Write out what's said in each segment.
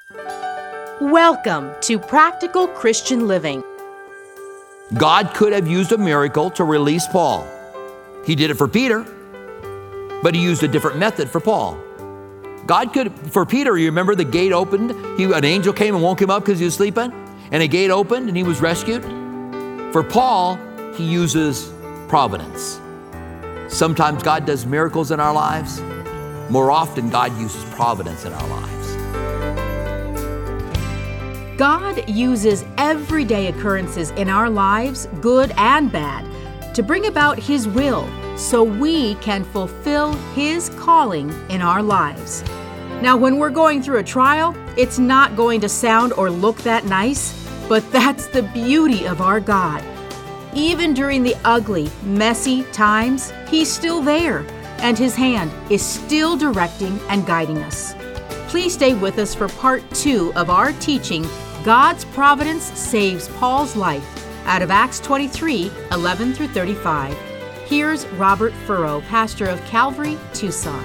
Welcome to Practical Christian Living. God could have used a miracle to release Paul. He did it for Peter, but he used a different method for Paul. God could, for Peter, you remember the gate opened? An angel came and woke him up because he was sleeping, and a gate opened and he was rescued. For Paul, he uses providence. Sometimes God does miracles in our lives. More often, God uses providence in our lives. God uses everyday occurrences in our lives, good and bad, to bring about His will so we can fulfill His calling in our lives. Now, when we're going through a trial, it's not going to sound or look that nice, but that's the beauty of our God. Even during the ugly, messy times, He's still there, and His hand is still directing and guiding us. Please stay with us for part 2 of our teaching, God's Providence Saves Paul's Life, out of Acts 23, 11 through 35. Here's Robert Furrow, pastor of Calvary, Tucson.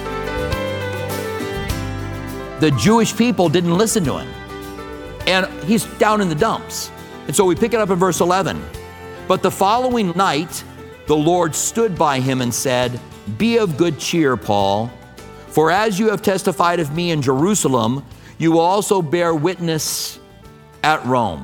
The Jewish people didn't listen to him, and he's down in the dumps. And so we pick it up in verse 11. But the following night, the Lord stood by him and said, "Be of good cheer, Paul, for as you have testified of me in Jerusalem, you will also bear witness at Rome."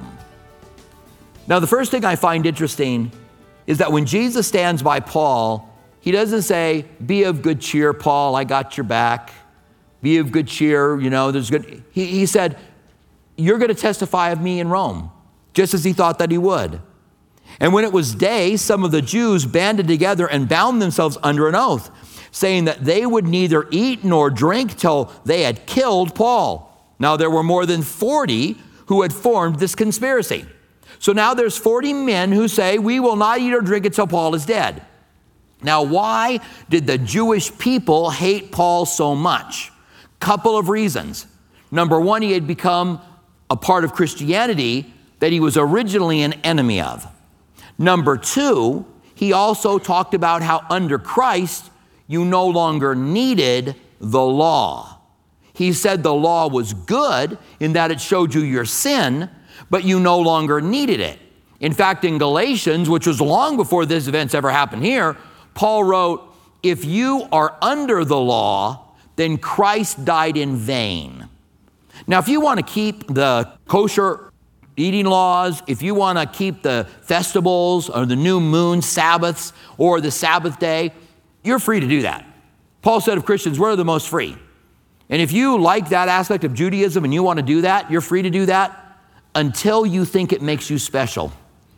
Now, the first thing I find interesting is that when Jesus stands by Paul, he doesn't say, "Be of good cheer, Paul, I got your back. Be of good cheer, there's good." He said, "You're going to testify of me in Rome," just as he thought that he would. And when it was day, some of the Jews banded together and bound themselves under an oath, saying that they would neither eat nor drink till they had killed Paul. Now, there were more than 40 who had formed this conspiracy. So now there's 40 men who say, "We will not eat or drink until Paul is dead." Now, why did the Jewish people hate Paul so much? Couple of reasons. Number one, he had become a part of Christianity that he was originally an enemy of. Number two, he also talked about how under Christ, you no longer needed the law. He said the law was good in that it showed you your sin, but you no longer needed it. In fact, in Galatians, which was long before this event's ever happened here, Paul wrote, "If you are under the law, then Christ died in vain." Now, if you want to keep the kosher eating laws, if you want to keep the festivals or the new moon Sabbaths or the Sabbath day, you're free to do that. Paul said of Christians, we're the most free. And if you like that aspect of Judaism and you want to do that, you're free to do that until you think it makes you special,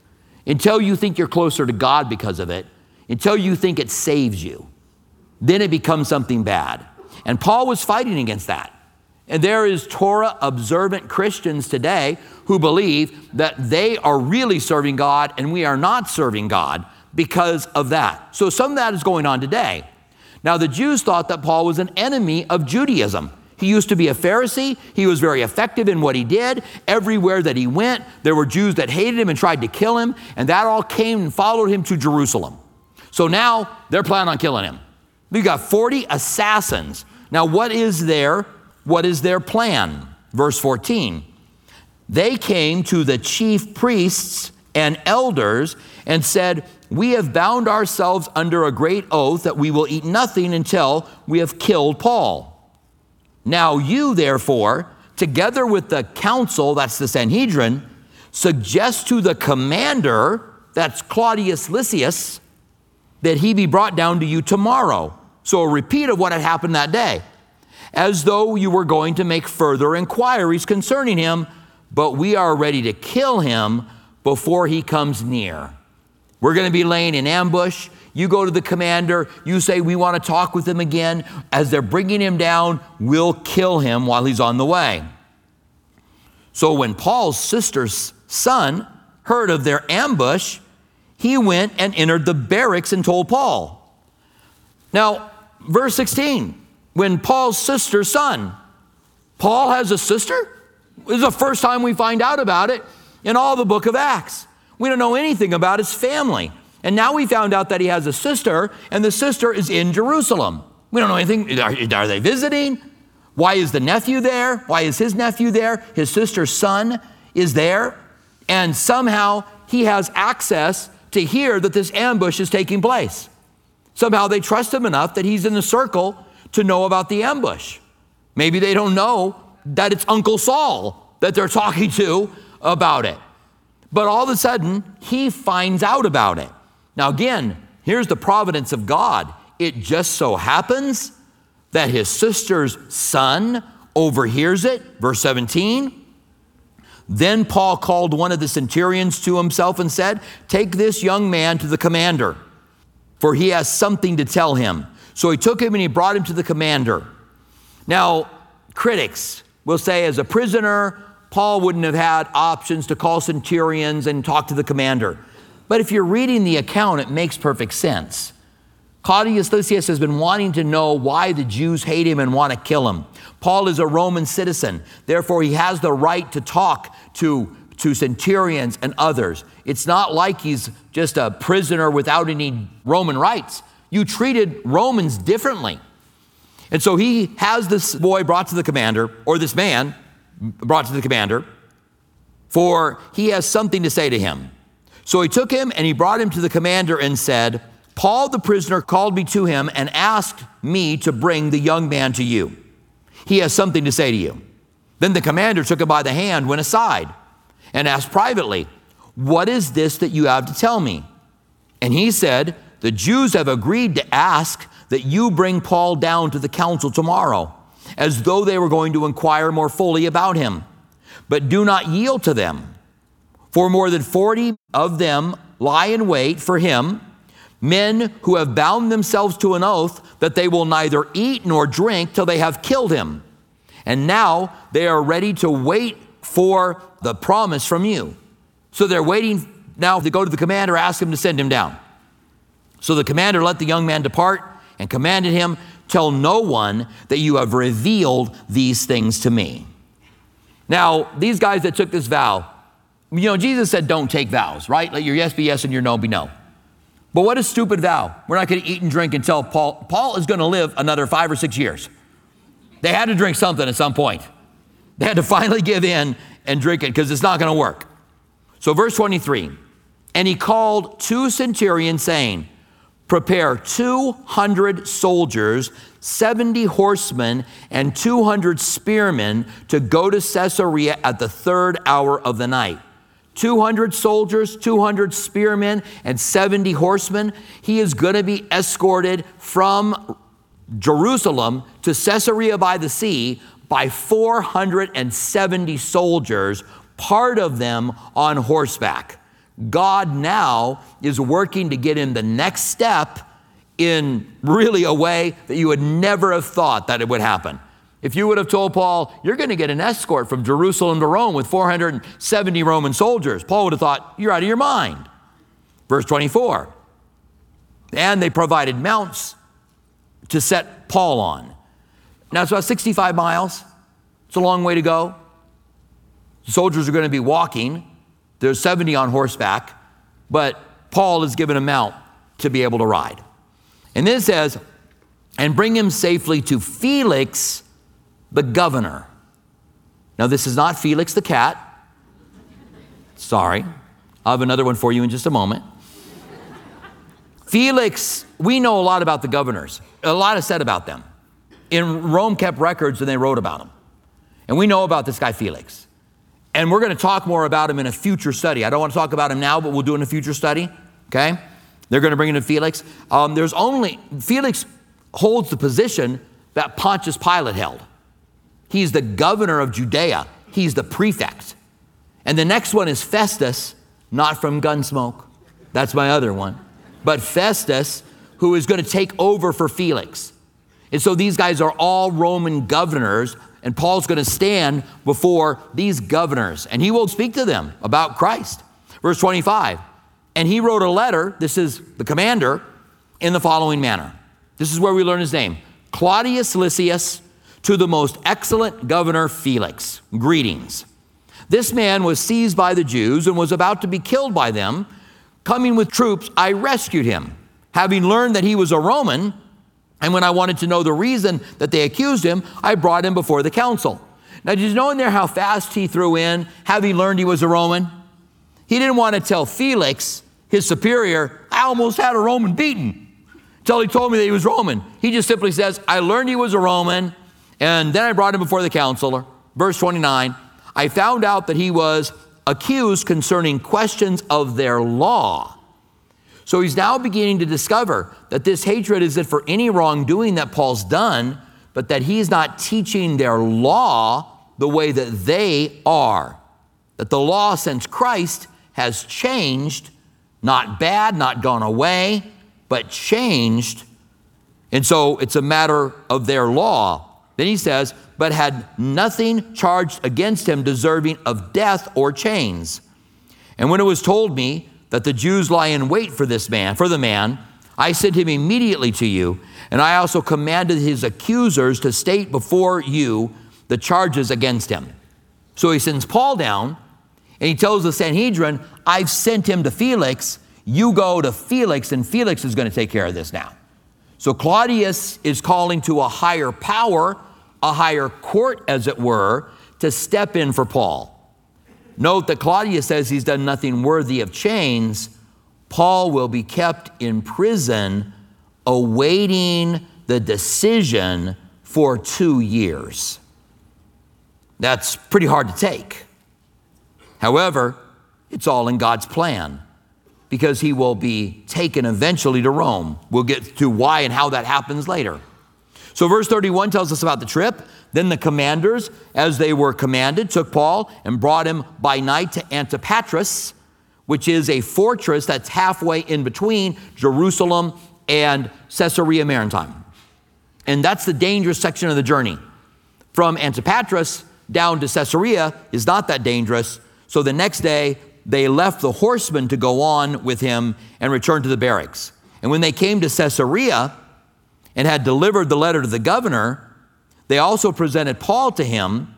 until you think you're closer to God because of it, until you think it saves you. Then it becomes something bad. And Paul was fighting against that. And there is Torah-observant Christians today who believe that they are really serving God and we are not serving God because of that. So some of that is going on today. Now, the Jews thought that Paul was an enemy of Judaism. He used to be a Pharisee. He was very effective in what he did. Everywhere that he went, there were Jews that hated him and tried to kill him, and that all came and followed him to Jerusalem. So now they're planning on killing him. We've got 40 assassins. Now, what is their plan? Verse 14. They came to the chief priests and elders and said, "We have bound ourselves under a great oath that we will eat nothing until we have killed Paul. Now you, therefore, together with the council," that's the Sanhedrin, "suggest to the commander," that's Claudius Lysias, "that he be brought down to you tomorrow." So a repeat of what had happened that day. "As though you were going to make further inquiries concerning him, but we are ready to kill him before he comes near. We're going to be laying in ambush. You go to the commander. You say, we want to talk with him again. As they're bringing him down, we'll kill him while he's on the way." So when Paul's sister's son heard of their ambush, he went and entered the barracks and told Paul. Now, verse 16, when Paul's sister's son, Paul has a sister? This is the first time we find out about it in all the book of Acts. We don't know anything about his family. And now we found out that he has a sister, and the sister is in Jerusalem. We don't know anything. Are they visiting? Why is the nephew there? Why is his nephew there? His sister's son is there. And somehow he has access to hear that this ambush is taking place. Somehow they trust him enough that he's in the circle to know about the ambush. Maybe they don't know that it's Uncle Saul that they're talking to about it. But all of a sudden, he finds out about it. Now again, here's the providence of God. It just so happens that his sister's son overhears it. Verse 17. Then Paul called one of the centurions to himself and said, take this young man to the commander, for he has something to tell him. So he took him and he brought him to the commander. Now, critics will say as a prisoner, Paul wouldn't have had options to call centurions and talk to the commander. But if you're reading the account, it makes perfect sense. Claudius Lysias has been wanting to know why the Jews hate him and want to kill him. Paul is a Roman citizen. Therefore, he has the right to talk to centurions and others. It's not like he's just a prisoner without any Roman rights. You treated Romans differently. And so he has this boy brought to the commander, or this man brought to the commander, for he has something to say to him. So he took him and he brought him to the commander and said, Paul the prisoner called me to him and asked me to bring the young man to you. He has something to say to you. Then the commander took him by the hand, went aside, and asked privately, what is this that you have to tell me? And he said, the Jews have agreed to ask that you bring Paul down to the council tomorrow, as though they were going to inquire more fully about him. But do not yield to them, for more than 40 of them lie in wait for him, men who have bound themselves to an oath that they will neither eat nor drink till they have killed him. And now they are ready to wait for the promise from you. So they're waiting now to go to the commander, ask him to send him down. So the commander let the young man depart and commanded him, tell no one that you have revealed these things to me. Now, these guys that took this vow, Jesus said don't take vows, right? Let your yes be yes and your no be no. But what a stupid vow. We're not going to eat and drink until Paul is going to live another 5 or 6 years. They had to drink something at some point. They had to finally give in and drink it because it's not going to work. So verse 23, and he called 2 centurions saying, prepare 200 soldiers, 70 horsemen, and 200 spearmen to go to Caesarea at the 3rd hour of the night. 200 soldiers, 200 spearmen, and 70 horsemen. He is going to be escorted from Jerusalem to Caesarea by the sea by 470 soldiers, part of them on horseback. God now is working to get him the next step in really a way that you would never have thought that it would happen. If you would have told Paul, you're going to get an escort from Jerusalem to Rome with 470 Roman soldiers, Paul would have thought, you're out of your mind. Verse 24, and they provided mounts to set Paul on. Now it's about 65 miles. It's a long way to go. The soldiers are going to be walking. There's 70 on horseback, but Paul is given a mount to be able to ride. And then it says, and bring him safely to Felix, the governor. Now this is not Felix the cat. Sorry. I'll have another one for you in just a moment. Felix, we know a lot about the governors. A lot is said about them. In Rome kept records and they wrote about them. And we know about this guy Felix. And we're going to talk more about him in a future study. I don't want to talk about him now, but we'll do it in a future study. Okay? They're going to bring in Felix. Felix holds the position that Pontius Pilate held. He's the governor of Judea. He's the prefect. And the next one is Festus, not from Gunsmoke. That's my other one. But Festus, who is going to take over for Felix. And so these guys are all Roman governors, and Paul's going to stand before these governors, and he will speak to them about Christ. Verse 25, and he wrote a letter, this is the commander, in the following manner. This is where we learn his name. Claudius Lysias, to the most excellent governor Felix, greetings. This man was seized by the Jews and was about to be killed by them. Coming with troops, I rescued him. Having learned that he was a Roman, And when I wanted to know the reason that they accused him, I brought him before the council. Now, did you know in there how fast he threw in, have he learned he was a Roman? He didn't want to tell Felix, his superior, I almost had a Roman beaten, until he told me that he was Roman. He just simply says, I learned he was a Roman, and then I brought him before the council. Verse 29, I found out that he was accused concerning questions of their law. So he's now beginning to discover that this hatred isn't for any wrongdoing that Paul's done, but that he's not teaching their law the way that they are. That the law since Christ has changed, not bad, not gone away, but changed. And so it's a matter of their law. Then he says, but had nothing charged against him deserving of death or chains. And when it was told me that the Jews lie in wait for the man, I sent him immediately to you, and I also commanded his accusers to state before you the charges against him. So he sends Paul down, and he tells the Sanhedrin, I've sent him to Felix. You go to Felix, and Felix is going to take care of this now. So Claudius is calling to a higher power, a higher court, as it were, to step in for Paul. Note that Claudius says he's done nothing worthy of chains. Paul will be kept in prison awaiting the decision for 2 years. That's pretty hard to take. However, it's all in God's plan because he will be taken eventually to Rome. We'll get to why and how that happens later. So verse 31 tells us about the trip. Then the commanders, as they were commanded, took Paul and brought him by night to Antipatris, which is a fortress that's halfway in between Jerusalem and Caesarea Maritima. And that's the dangerous section of the journey. From Antipatris down to Caesarea is not that dangerous. So the next day, they left the horsemen to go on with him and return to the barracks. And when they came to Caesarea and had delivered the letter to the governor, they also presented Paul to him.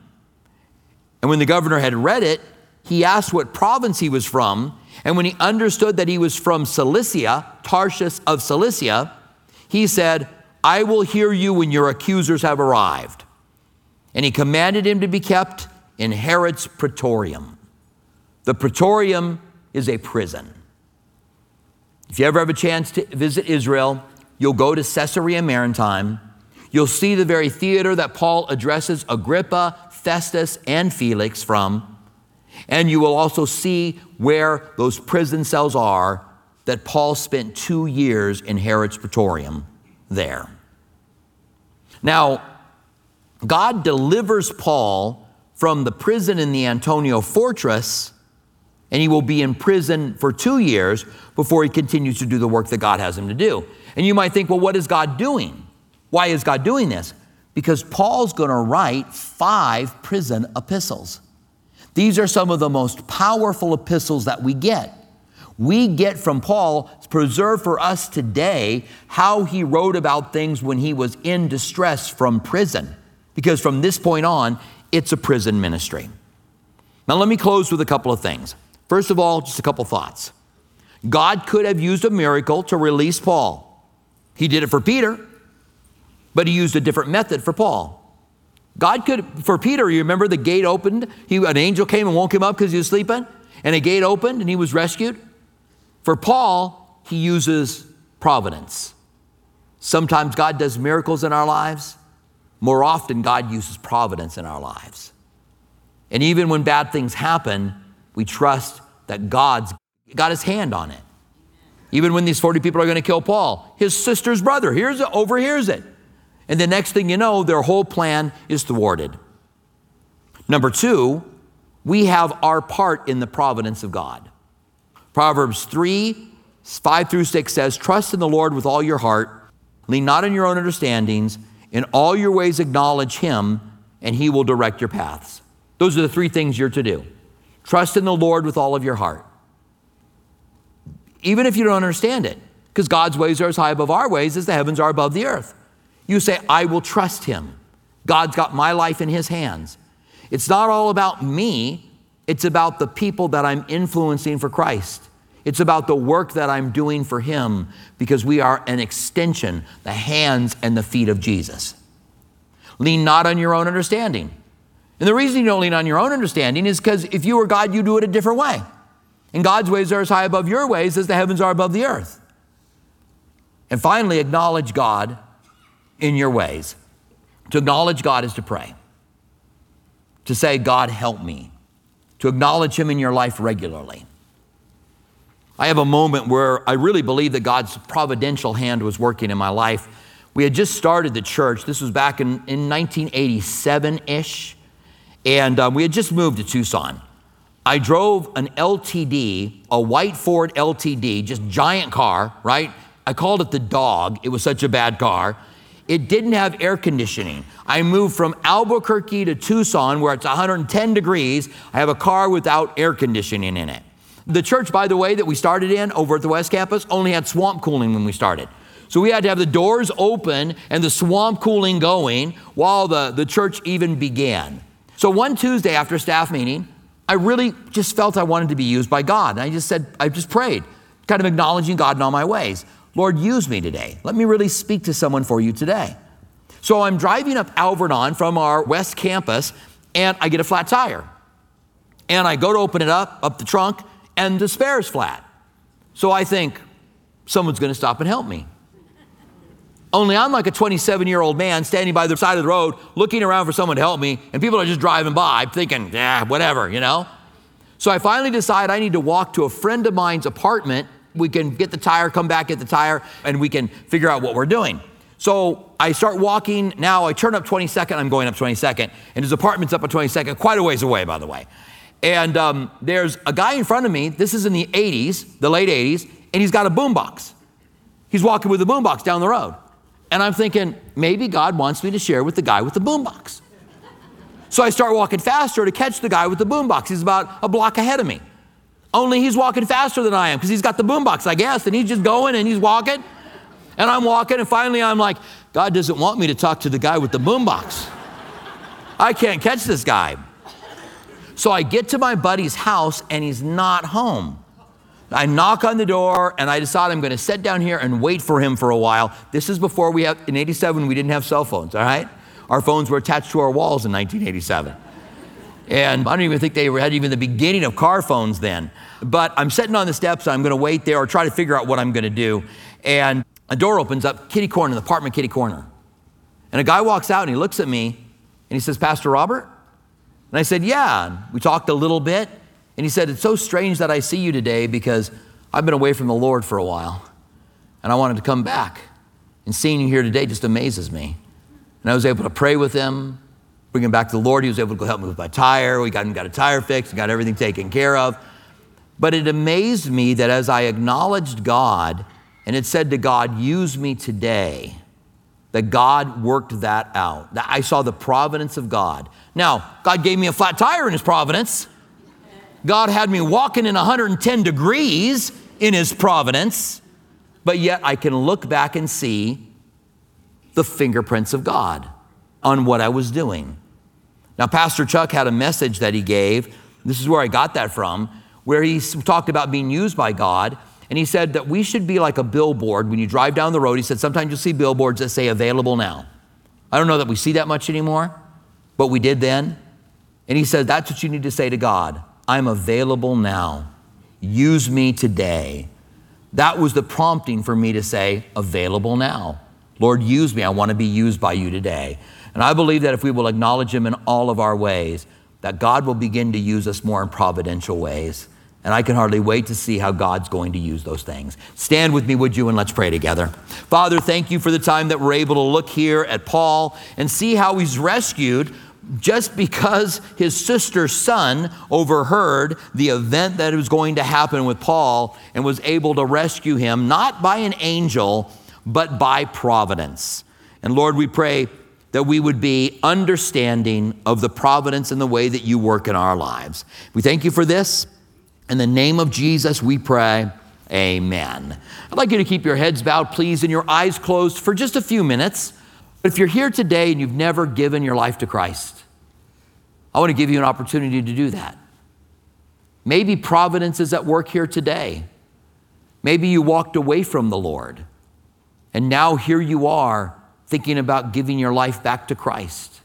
And when the governor had read it, he asked what province he was from. And when he understood that he was from Cilicia, Tarshish of Cilicia, he said, I will hear you when your accusers have arrived. And he commanded him to be kept in Herod's praetorium. The praetorium is a prison. If you ever have a chance to visit Israel, you'll go to Caesarea Maritima. You'll see the very theater that Paul addresses Agrippa, Festus, and Felix from. And you will also see where those prison cells are that Paul spent 2 years in Herod's praetorium there. Now, God delivers Paul from the prison in the Antonia fortress, and he will be in prison for 2 years before he continues to do the work that God has him to do. And you might think, well, what is God doing? Why is God doing this? Because Paul's going to write 5 prison epistles. These are some of the most powerful epistles that we get. We get from Paul, preserved for us today, how he wrote about things when he was in distress from prison. Because from this point on, it's a prison ministry. Now let me close with a couple of things. First of all, just a couple thoughts. God could have used a miracle to release Paul. He did it for Peter, but he used a different method for Paul. God could, for Peter, you remember the gate opened? An angel came and woke him up because he was sleeping, and a gate opened and he was rescued. For Paul, he uses providence. Sometimes God does miracles in our lives. More often, God uses providence in our lives. And even when bad things happen, we trust that God's got his hand on it. Even when these 40 people are going to kill Paul, his sister's brother overhears it. And the next thing you know, their whole plan is thwarted. Number 2, we have our part in the providence of God. Proverbs 3:5-6 says, trust in the Lord with all your heart, lean not on your own understandings, in all your ways acknowledge him, and he will direct your paths. Those are the 3 things you're to do. Trust in the Lord with all of your heart. Even if you don't understand it, because God's ways are as high above our ways as the heavens are above the earth. You say, I will trust him. God's got my life in his hands. It's not all about me. It's about the people that I'm influencing for Christ. It's about the work that I'm doing for him, because we are an extension, the hands and the feet of Jesus. Lean not on your own understanding. And the reason you don't lean on your own understanding is because if you were God, you do it a different way. And God's ways are as high above your ways as the heavens are above the earth. And finally, acknowledge God in your ways. To acknowledge God is to pray. To say, God, help me. To acknowledge him in your life regularly. I have a moment where I really believe that God's providential hand was working in my life. We had just started the church. This was back in 1987-ish. And we had just moved to Tucson. I drove an LTD, a white Ford LTD, just giant car, right? I called it the dog. It was such a bad car. It didn't have air conditioning. I moved from Albuquerque to Tucson, where it's 110 degrees. I have a car without air conditioning in it. The church, by the way, that we started in over at the West Campus only had swamp cooling when we started. So we had to have the doors open and the swamp cooling going while the church even began. So one Tuesday after a staff meeting, I really just felt I wanted to be used by God. And I just prayed, kind of acknowledging God in all my ways. Lord, use me today. Let me really speak to someone for you today. So I'm driving up Alvernon from our West Campus, and I get a flat tire. And I go to open it up the trunk, and the spare is flat. So I think, someone's going to stop and help me. Only I'm like a 27-year-old man standing by the side of the road, looking around for someone to help me, and people are just driving by thinking, whatever, you know? So I finally decide I need to walk to a friend of mine's apartment. We can get the tire, come back, get the tire, and we can figure out what we're doing. So I start walking. Now I turn up 22nd. I'm going up 22nd, and his apartment's up at 22nd, quite a ways away, by the way. And there's a guy in front of me. This is in the 80s, the late 80s, and he's got a boombox. He's walking with a boombox down the road. And I'm thinking, maybe God wants me to share with the guy with the boombox. So I start walking faster to catch the guy with the boombox. He's about a block ahead of me. Only he's walking faster than I am because he's got the boombox, I guess, and he's just going and he's walking. And I'm walking, and finally I'm like, God doesn't want me to talk to the guy with the boombox. I can't catch this guy. So I get to my buddy's house, and he's not home. I knock on the door, and I decide I'm going to sit down here and wait for him for a while. This is before in 87, we didn't have cell phones, all right? Our phones were attached to our walls in 1987. And I don't even think they had even the beginning of car phones then. But I'm sitting on the steps, I'm going to wait there or try to figure out what I'm going to do. And a door opens up, kitty corner, the apartment kitty corner. And a guy walks out, and he looks at me, and he says, Pastor Robert? And I said, yeah. And we talked a little bit. And he said, it's so strange that I see you today because I've been away from the Lord for a while. And I wanted to come back. And seeing you here today just amazes me. And I was able to pray with him, bring him back to the Lord. He was able to help me with my tire. We got a tire fixed, got everything taken care of. But it amazed me that as I acknowledged God and it said to God, use me today, that God worked that out. That I saw the providence of God. Now, God gave me a flat tire in his providence. God had me walking in 110 degrees in his providence. But yet I can look back and see the fingerprints of God on what I was doing. Now, Pastor Chuck had a message that he gave. This is where I got that from, where he talked about being used by God. And he said that we should be like a billboard. When you drive down the road, he said, sometimes you'll see billboards that say available now. I don't know that we see that much anymore, but we did then. And he said, that's what you need to say to God. I'm available now. Use me today. That was the prompting for me to say, available now. Lord, use me. I want to be used by you today. And I believe that if we will acknowledge him in all of our ways, that God will begin to use us more in providential ways. And I can hardly wait to see how God's going to use those things. Stand with me, would you, and let's pray together. Father, thank you for the time that we're able to look here at Paul and see how he's rescued just because his sister's son overheard the event that was going to happen with Paul and was able to rescue him, not by an angel, but by providence. And Lord, we pray that we would be understanding of the providence and the way that you work in our lives. We thank you for this. In the name of Jesus, we pray, amen. I'd like you to keep your heads bowed, please, and your eyes closed for just a few minutes. If you're here today and you've never given your life to Christ, I want to give you an opportunity to do that. Maybe providence is at work here today. Maybe you walked away from the Lord, and now here you are thinking about giving your life back to Christ.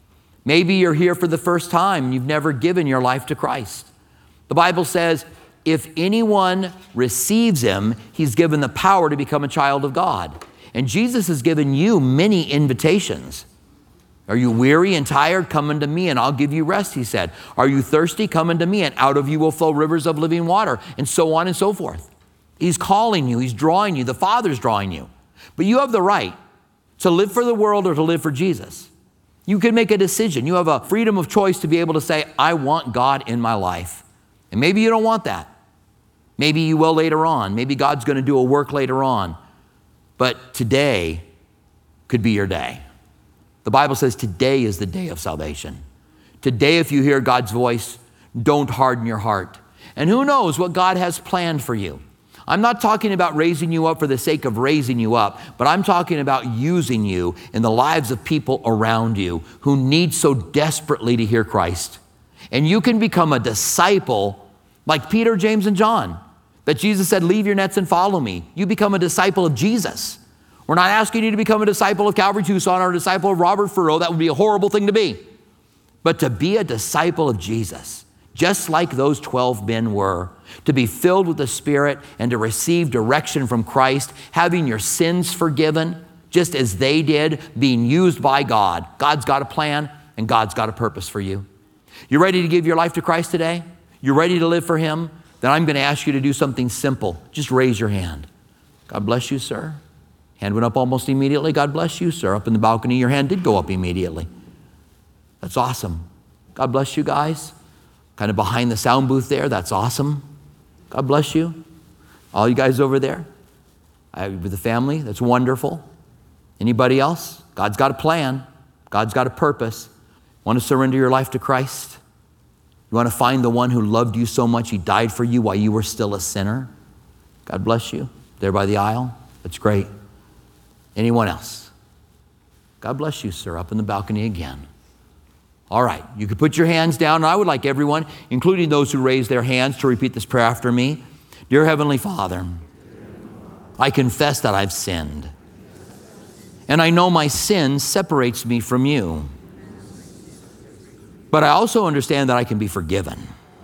Maybe you're here for the first time and you've never given your life to Christ. The Bible says, if anyone receives him, he's given the power to become a child of God. And Jesus has given you many invitations. Are you weary and tired? Come unto me and I'll give you rest, he said. Are you thirsty? Come unto me and out of you will flow rivers of living water, and so on and so forth. He's calling you. He's drawing you. The Father's drawing you. But you have the right to live for the world or to live for Jesus. You can make a decision. You have a freedom of choice to be able to say, I want God in my life. And maybe you don't want that. Maybe you will later on. Maybe God's going to do a work later on. But today could be your day. The Bible says today is the day of salvation. Today, if you hear God's voice, don't harden your heart. And who knows what God has planned for you. I'm not talking about raising you up for the sake of raising you up, but I'm talking about using you in the lives of people around you who need so desperately to hear Christ. And you can become a disciple like Peter, James, and John, that Jesus said, leave your nets and follow me. You become a disciple of Jesus. We're not asking you to become a disciple of Calvary Tucson or a disciple of Robert Furrow. That would be a horrible thing to be. But to be a disciple of Jesus, just like those 12 men were, to be filled with the Spirit and to receive direction from Christ, having your sins forgiven, just as they did, being used by God. God's got a plan and God's got a purpose for you. You ready to give your life to Christ today? You're ready to live for him? Then I'm going to ask you to do something simple. Just raise your hand. God bless you, sir. Hand went up almost immediately. God bless you, sir. Up in the balcony, your hand did go up immediately. That's awesome. God bless you guys. Kind of behind the sound booth there. That's awesome. God bless you. All you guys over there with the family, that's wonderful. Anybody else? God's got a plan. God's got a purpose. Want to surrender your life to Christ? You want to find the one who loved you so much he died for you while you were still a sinner? God bless you. There by the aisle. That's great. Anyone else? God bless you, sir. Up in the balcony again. All right, you can put your hands down. And I would like everyone, including those who raised their hands, to repeat this prayer after me. Dear Heavenly Father, I confess that I've sinned. And I know my sin separates me from you. But I also understand that I can be forgiven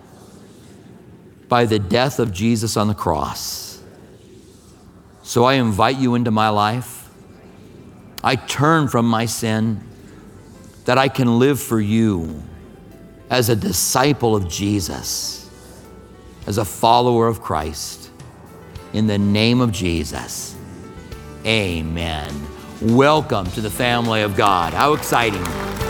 by the death of Jesus on the cross. So I invite you into my life. I turn from my sin that I can live for you as a disciple of Jesus, as a follower of Christ. In the name of Jesus, amen. Welcome to the family of God. How exciting.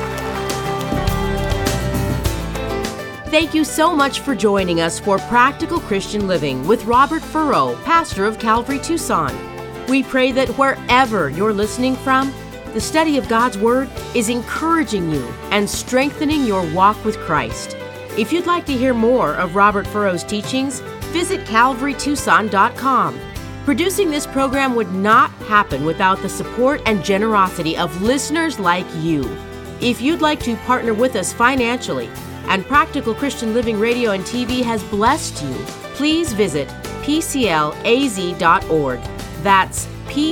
Thank you so much for joining us for Practical Christian Living with Robert Furrow, pastor of Calvary Tucson. We pray that wherever you're listening from, the study of God's Word is encouraging you and strengthening your walk with Christ. If you'd like to hear more of Robert Furrow's teachings, visit calvarytucson.com. Producing this program would not happen without the support and generosity of listeners like you. If you'd like to partner with us financially, and Practical Christian Living Radio and TV has blessed you, please visit pclaz.org. That's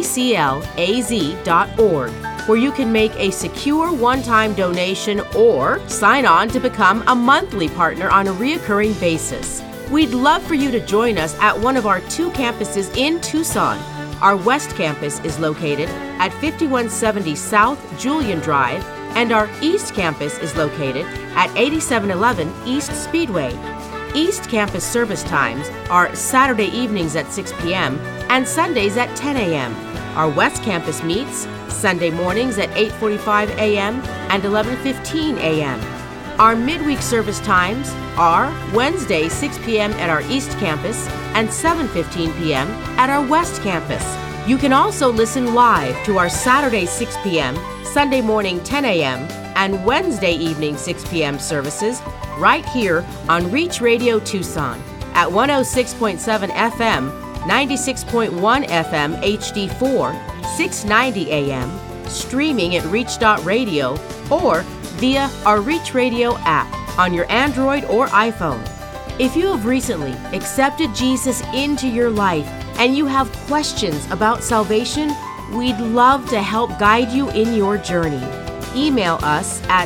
pclaz.org, where you can make a secure one-time donation or sign on to become a monthly partner on a reoccurring basis. We'd love for you to join us at one of our 2 campuses in Tucson. Our West Campus is located at 5170 South Julian Drive, and our East Campus is located at 8711 East Speedway. East Campus service times are Saturday evenings at 6 p.m. and Sundays at 10 a.m. Our West Campus meets Sunday mornings at 8:45 a.m. and 11:15 a.m. Our midweek service times are Wednesday 6 p.m. at our East Campus and 7:15 p.m. at our West Campus. You can also listen live to our Saturday 6 p.m., Sunday morning 10 a.m., and Wednesday evening 6 p.m. services right here on Reach Radio Tucson at 106.7 FM, 96.1 FM HD4, 690 AM, streaming at reach.radio, or via our Reach Radio app on your Android or iPhone. If you have recently accepted Jesus into your life and you have questions about salvation, we'd love to help guide you in your journey. Email us at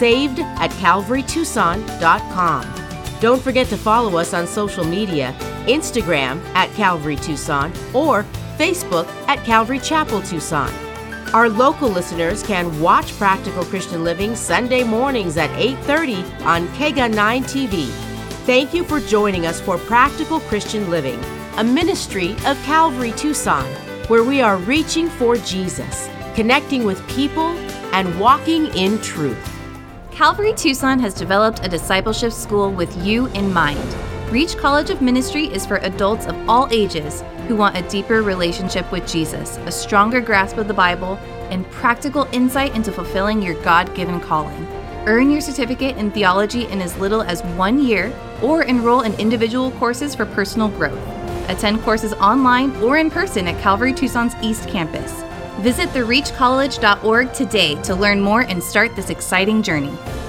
saved@calvarytucson.com. Don't forget to follow us on social media, Instagram @Calvary Tucson or Facebook @Calvary Chapel Tucson. Our local listeners can watch Practical Christian Living Sunday mornings at 8:30 on KEGA 9 TV. Thank you for joining us for Practical Christian Living, a ministry of Calvary Tucson, where we are reaching for Jesus, connecting with people, and walking in truth. Calvary Tucson has developed a discipleship school with you in mind. Reach College of Ministry is for adults of all ages who want a deeper relationship with Jesus, a stronger grasp of the Bible, and practical insight into fulfilling your God-given calling. Earn your certificate in theology in as little as 1 year, or enroll in individual courses for personal growth. Attend courses online or in person at Calvary Tucson's East Campus. Visit thereachcollege.org today to learn more and start this exciting journey.